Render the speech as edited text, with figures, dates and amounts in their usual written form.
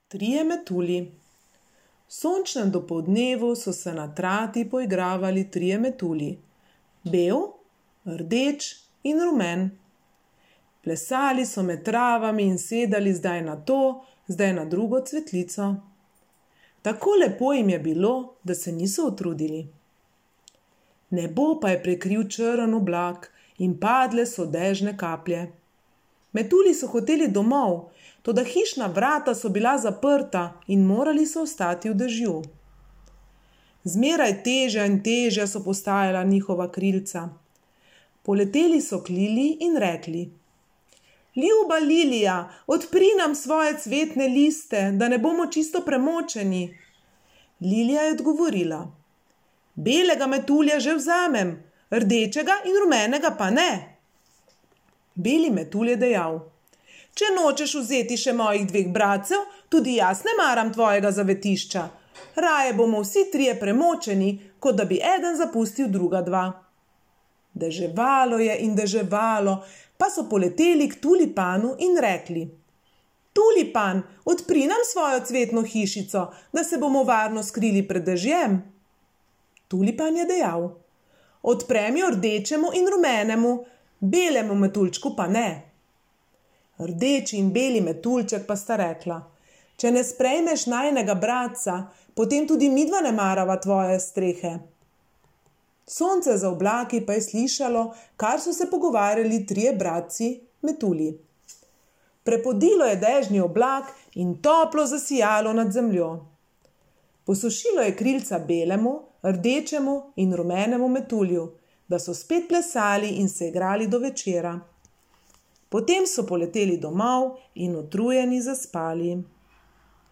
Trije metulji. V sončnem dopoldnevu so se na trati poigravali trije metulji. Bel, rdeč in rumen. Plesali so med travami in sedali zdaj na to, zdaj na drugo cvetlico. Tako lepo jim je bilo, da se niso utrudili. Nebo pa je prekril črn oblak in padle so dežne kaplje. Metulji so hoteli domov, toda hišna vrata so bila zaprta in morali so ostati v dežju. Zmeraj težja in težja so postajala njihova krilca. Poleteli so k Liliji in rekli: "Ljuba Lilija, odpri nam svoje cvetne liste, da ne bomo čisto premočeni." Lilija je odgovorila: "Belega metulja že vzamem, rdečega in rumenega pa ne." Beli metulj je dejal: "Če nočeš vzeti še mojih 2 bratcev, tudi jaz ne maram tvojega zavetišča. Raje bomo vsi trije premočeni, kot da bi eden zapustil druga 2. Deževalo je in deževalo, pa so poleteli k tulipanu in rekli: "Tulipan, odpri nam svojo cvetno hišico, da se bomo varno skrili pred dežjem." Tulipan je dejal: "Odprem jo rdečemu in rumenemu, belemu metuljčku pa ne." Rdeči in beli metuljček pa sta rekla: "Če ne sprejmeš najinega bratca, potem tudi midva ne marava tvoje strehe." Sonce za oblaki pa je slišalo, kar so se pogovarjali trije bratci metulji. Prepodilo je dežni oblak in toplo zasijalo nad zemljo. Posušilo je krilca belemu, rdečemu in rumenemu metulju, da so spet plesali in se igrali do večera. Potem so poleteli domov in utrujeni zaspali.